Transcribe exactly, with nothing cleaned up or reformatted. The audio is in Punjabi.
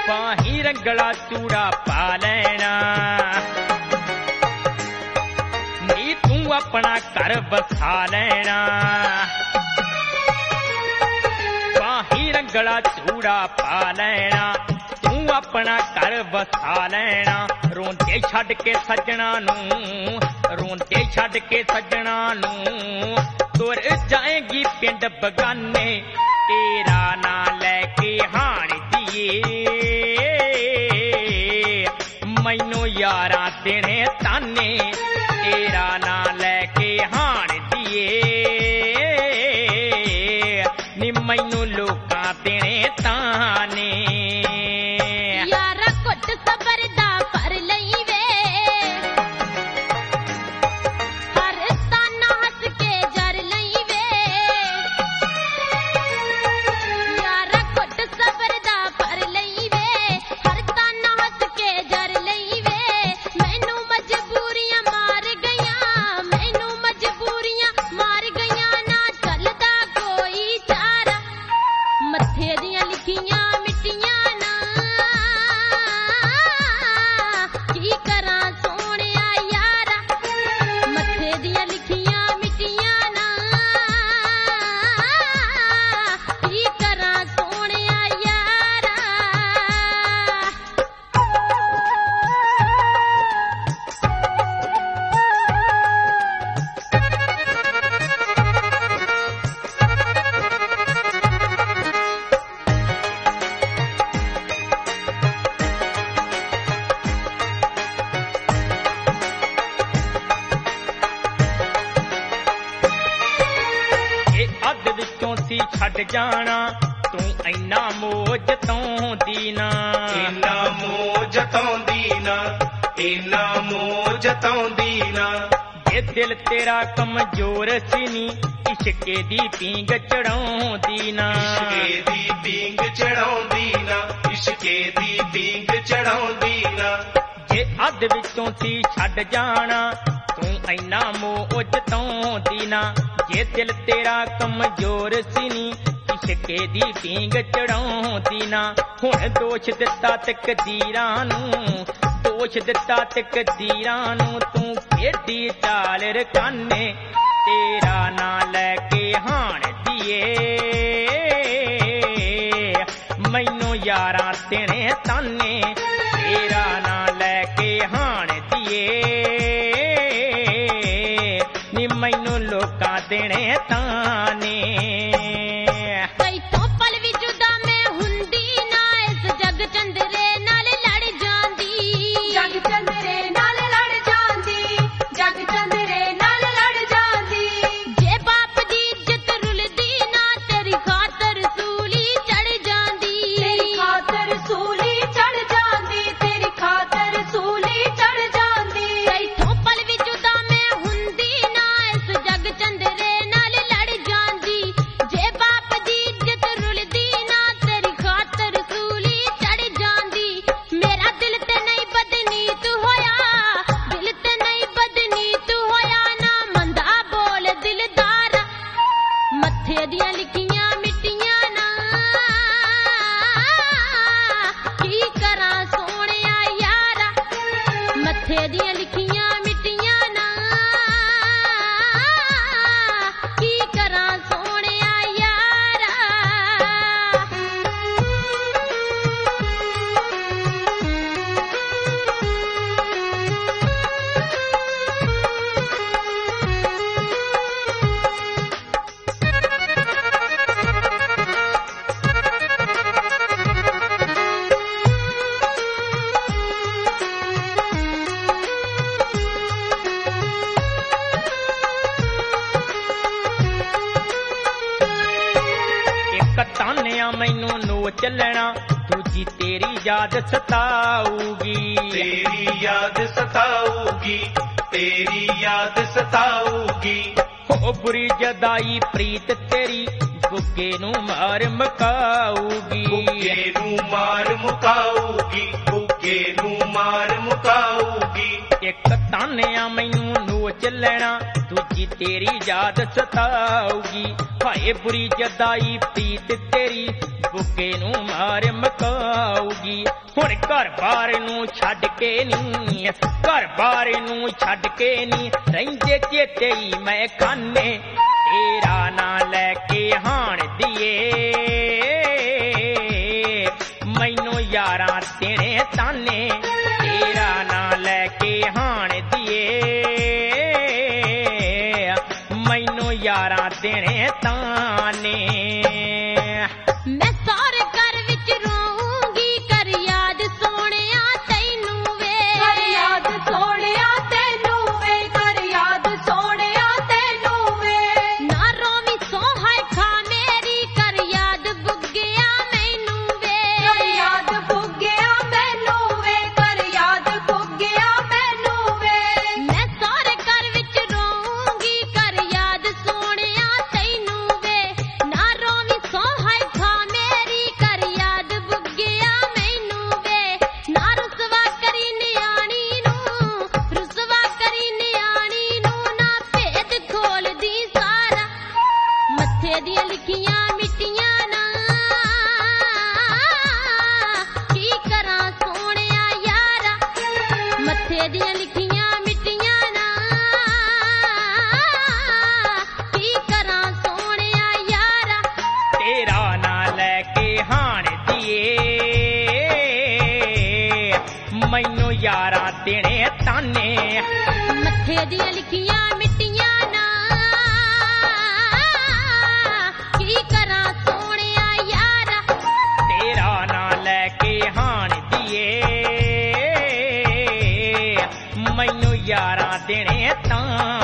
बाही रंगला चूड़ा पा लेना नी तू अपना घर बसा लेना बाही रंगला चूड़ा पा लेना तू अपना घर बसा लेना रोंदे छड़ के सजना नू रोंदे छड़ के सजना नू तुर जाएगी पिंड बगाने तेरा ना लैके हाण दिए मैनू यारा देने ताने तेरा ना लैके हाण दिए नी मैनू लोकां देने ताने यारा कुट सबर दा पर लई वे हर ताना हस के जर लई वे यारा कुट सबर दा पर लई वे हर ताना हस के जर लई वे मैनू मजबूरियां मार गईयां मैनू मजबूरियां मार गईयां ना चलदा कोई चारा मत्थे दियां लिखियां मिट्टियां ना की करा सोहणिया यारा मत्थे दियां लिखियां मिट्टियां ना की करा सोहणिया यारा ਇਹ ਅੱਧ ਵਿੱਚੋਂ ਸੀ ਛੱਡ ਜਾਣਾ ਤੂੰ ਇੰਨਾ ਮੋਜ ਤੋਂ ਦੀਨਾ ਇੰਨਾ ਮੋਜ ਤਾਉਂਦੀ ਨਾ ਇੰਨਾ ਮੋਜ ਤਾਉਂਦੀ ਨਾ ਜੇ ਦਿਲ ਤੇਰਾ ਕਮਜ਼ੋਰ ਸੀ ਨੀ ਇਸ਼ਕੇ ਦੀ ਪੀਂਗ ਚੜਾਉਂਦੀ ਨਾ ਇਸ਼ਕੇ ਦੀ ਪੀਂਗ ਚੜਾਉਂਦੀ ਨਾ ਇਸ਼ਕੇ ਦੀ ਪੀਂਗ ਚੜਾਉਂਦੀ ਨਾ ਜੇ ਅੱਧ ਵਿੱਚੋਂ ਸੀ ਛੱਡ ਜਾਣਾ ਤੂੰ ਇੰਨਾ ਮੋਜ ਤੋਂ ਦੀਨਾ ਜੇ ਦਿਲ ਤੇਰਾ ਕਮਜ਼ੋਰ ਸੀ ਨੀ ਇਸ਼ਕੇ ਦੀ ਪੀਂਗ ਚੜਾਉਂਦੀ ਨਾ ਹੁਣ ਦੋਸ਼ ਦਿੱਤਾ ਤਕਦੀਰਾਂ ਨੂੰ ਦੋਸ਼ ਦਿੱਤਾ ਤਕਦੀਰਾਂ ਨੂੰ ਤੂੰ ਖੇਡੀ ਚਾਲ ਰਕਾਨੇ ਤੇਰਾ ਨਾਂ ਲੈ ਕੇ ਹਾਣ ਦੀਏ ਮੈਨੂੰ ਯਾਰਾਂ ਦੇਣੇ ਤਾਨੇ ਤੇਰਾ ਨਾਂ ਲੈ ਕੇ ਹਾਣ ਦੀਏ ਨੀ ਮੈਨੂੰ ਲੋਕਾਂ ਦੇਣੇ ਤਾਨੇ ਤੈਥੋਂ ਪਲ ਵੀ ਜੁਦਾ ਮੈਂ ਹੁੰਦੀ ਨਾ ਇਸ ਜਗ ਚੰਦਰੇ ਨਾਲ ਲੜ ਜਾਂਦੀ ਜਗ ਚੰਦਰੇ ਨਾਲ ਲੜ ਜਾਂਦੀ ਜਗ ਚੰਦਰੇ ਨਾਲ ਲੜ ਜਾਂਦੀ ਜੇ ਬਾਪ ਦੀ ਇੱਜ਼ਤ ਰੁਲਦੀ ਨਾ ਤੇਰੀ ਖਾਤਰ ਸੂਲੀ ਚੜ ਜਾਂਦੀ ਤੇਰੀ ਖਾਤਰ ਸੂਲੀ ਚੜ ਜਾਂਦੀ ਤੇਰੀ ਖਾਤਰ ਸੂਲੀ ਚੜ ਜਾਂਦੀ ਤੈਥੋਂ ਪਲ ਵੀ ਜੁਦਾ ਮੈਂ ਹੁੰਦੀ ਨਾ ਇਸ ਜਗ ਚੰਦਰੇ ਨਾਲ ਲੜ ਜਾਂਦੀ ਜੇ ਬਾਪ ਦੀ ਇੱਜ਼ਤ ਰੁਲਦੀ ਨਾ ਤੇਰੀ ਖਾਤਰ ਸੂਲੀ ਚੜ ਜਾਂਦੀ ਮੇਰਾ ਦਿਲ ਤੇ ਨਹੀਂ ਬਦਨੀਤ ਹੋਇਆ ਦਿਲ ਤੇ ਨਹੀਂ ਬਦਨੀਤ ਹੋਇਆ ਨਾ ਮੰਦਾ ਬੋਲ ਦਿਲਦਾਰ ਮੱਥੇ ਦੀਆਂ ਲਿਖੀਆਂ ਮਿੱਟੀਆਂ ਨਾ ਕੀ ਕਰਾਂ ਸੋਹਣਿਆ ਯਾਰਾ ਮੱਥੇ ਦੀਆਂ ਲਿਖੀਆਂ ਮਿੱਟੀਆਂ ਨਾ ਕੀ ਕਰਾਂ ਸੋਹਣਿਆ ਯਾਰਾ ਇੱਕ ਤਾਨਿਆਂ ਮੈਨੂੰ ਨੋ ਚੱਲਣਾ ਦੂਜੀ ਤੇਰੀ ਯਾਦ ਸਤਾਊਗੀ ਤੇਰੀ ਯਾਦ ਸਤਾਊਗੀ ਤੇਰੀ ਯਾਦ ਸਤਾਊਗੀ ਹੋ ਬੁਰੀ ਜਦਾਈ ਪ੍ਰੀਤ ਤੇਰੀ ਗੁੱਗੇ ਨੂੰ ਮਾਰ ਮਕਾਊਗੀ ਬੁੱਗੇ ਨੂੰ ਮਾਰ ਮੁਕਾਊਗੀ ਬੁੱਗੇ ਨੂੰ ਮਾਰ ਮੁਕਾਊਗੀ ਇੱਕ ਤਾਨਿਆਂ ਮੈਨੂੰ ਨੋਚ ਲੈਣਾ ਦੂਜੀ ਤੇਰੀ ਯਾਦ ਸਤਾਊਗੀ ਹਾਏ ਬੁਰੀ ਜਦਾਈ ਪ੍ਰੀਤ ਤੇਰੀ ਬੁੱਗੇ ਨੂੰ ਮਾਰ ਮਕਾਊਗੀ ਫੌਜੀ ਹੁਣ ਘਰ ਬਾਰ ਨੂੰ ਛੱਡ ਕੇ ਨੀ ਘਰ ਬਾਰ ਨੂੰ ਛੱਡ ਕੇ ਨੀ ਰਹਿੰਦੇ ਚੇਤੇ ਹੀ ਮੈਂ ਖਾਨੇ ਤੇਰਾ ਨਾਂ ਲੈ ਕੇ ਹਾਣ ਦੀਏ ਮੈਨੂੰ ਯਾਰਾਂ ਦੇਣੇ ਤਾਨੇ ਤੇਰਾ ਨਾਂ ਲੈ ਕੇ ਹਾਣ ਦੀਏ ਮੈਨੂੰ ਯਾਰਾਂ ਦੇਣੇ ਤਾਨੇ ਮੈਂ ਸਾਰੇ ਘਰ ਵਿੱਚ ਰੋਊਂਗੀ ਕਰ ਯਾਦ ਸੋਹਣਿਆ ਤੈਨੂੰ ਵੇ ਕਰ ਯਾਦ ਸੋਹਣਿਆ ਤੈਨੂੰ ਵੇ ਕਰ ਯਾਦ ਸੋਹਣਿਆ ਤੈਨੂੰ ਵੇ ਨਾ ਰੋਵੀਂ ਸੋਹਾਏ ਖਾ ਮੇਰੀ ਕਰ ਯਾਦ ਬੁੱਗਿਆ ਮੈਨੂੰ ਵੇ ਕਰ ਯਾਦ ਬੁੱਗਿਆ ਮੈਨੂੰ ਵੇ ਕਰ ਯਾਦ ਬੁੱਗਿਆ ਮੈਨੂੰ ਵੇ ਮੈਂ ਸਾਰੇ ਘਰ ਵਿੱਚ ਰੋਊਂਗੀ ਕਰ ਯਾਦ ਸੋਹਣਿਆ ਤੈਨੂੰ ਵੇ ਨਾ ਰੋਵੀਂ ਸੋਹਾਏ ਖਾ ਮੇਰੀ ਕਰ ਯਾਦ ਬੁੱਗਿਆ ਮੈਨੂੰ ਵੇ ਨਾ ਰੁਸਵਾ ਕਰੀ ਨਿਆਣੀ ਨੂੰ ਰੁਸਵਾ ਕਰੀ ਨਿਆਣੀ ਨੂੰ ਨਾ ਭੇਦ ਖੋਲਦੀ ਸਾਰਾ ਮੱਥੇ ਦੀਆਂ ਲਿਖੀਆਂ ਮਿੱਟੀਆਂ ਨਾ ਕੀ ਕਰਾਂ ਸੋਹਣਿਆ ਯਾਰਾ ਮੱਥੇ ਦੀਆਂ ਲਿਖੀਆਂ ਮਿੱਟੀਆਂ ਨਾ ਕੀ ਕਰਾਂ ਸੋਹਣਿਆ ਯਾਰਾ ਤੇਰਾ ਨਾਂ ਲੈ ਕੇ ਹਾਣ ਦੀਏ ਮੈਨੂੰ ਯਾਰਾਂ ਦੇਣੇ ਤਾਨੇ ਮੱਥੇ ਦੀਆਂ ਲਿਖੀਆਂ ਮਿੱਟੀਆਂ ਨਾ ਕੀ ਕਰਾਂ ਸੋਹਣਿਆ ਯਾਰਾ ਤੇਰਾ ਨਾਂ ਲੈ ਕੇ ਹਾਣ ਦੀਏ ਮੈਨੂੰ ਯਾਰਾਂ ਦੇਣੇ ਤਾਂ